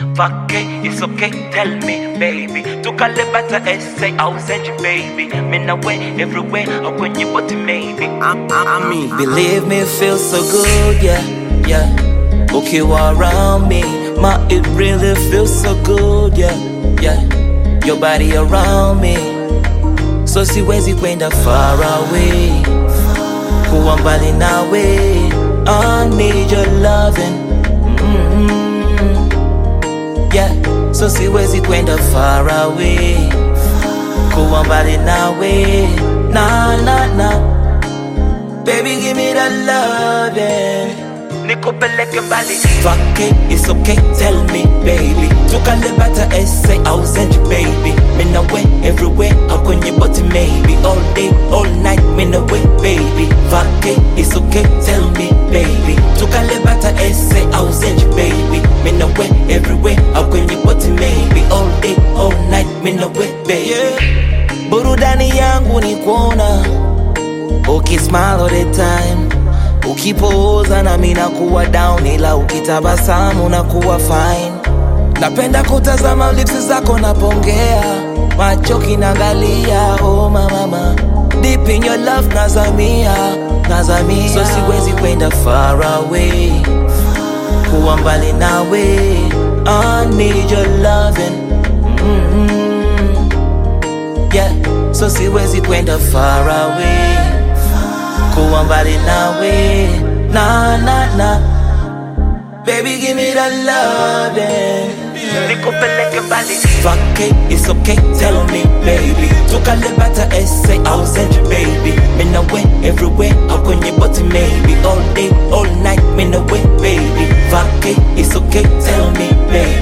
Fuck it, it's okay, tell me, baby. To call it better essay, I'll send you, baby. Me no way, everywhere, I want you, but maybe. I mean, believe me, it feels so good, yeah, yeah. Okay, you around me, it really feels so good, yeah, yeah. Your body around me, so siwezi kwenda far away. Kuwa mbali nawe, I need your loving. Yeah, so siwezi kwenda far away. Kuwa mbali nawe, na. Baby, give me that loving. Nikupeleke mbali. Fuck it, it's okay, tell me, baby. Tukalebata essay, I'll send you, baby. Me no way, everywhere, I'll kwenye body, maybe. All day, all night, me no way, baby. Fuck it, it's okay, tell me, baby. Tukalebata essay, I'll send you, baby. Me no way, everywhere, I'll kwenye body, maybe. All day, all night, me no way, baby. Yeah. Burudani yangu ni kuona ukismile all the time. Ukipoza na mimi nakuwa down, ila ukitabasamu nakuwa fine. Napenda kutazama lips zako napongea, macho kinaangalia, oh mama. Deep in your love nazamia. So siwezi kwenda far away. Kuwa mbali nawe, I need your loving. Yeah, so siwezi kwenda far away. Kuwa mbali nawe, na. Baby, give me that loving. Nikupeleke mbali. Fuck it, it's okay, tell me, baby. Tukalebata essay, I'll send you, baby. Me no way, everywhere, I'll kwenye body, maybe. All day, all night, me no way, baby. Fuck it, it's okay, tell me, baby.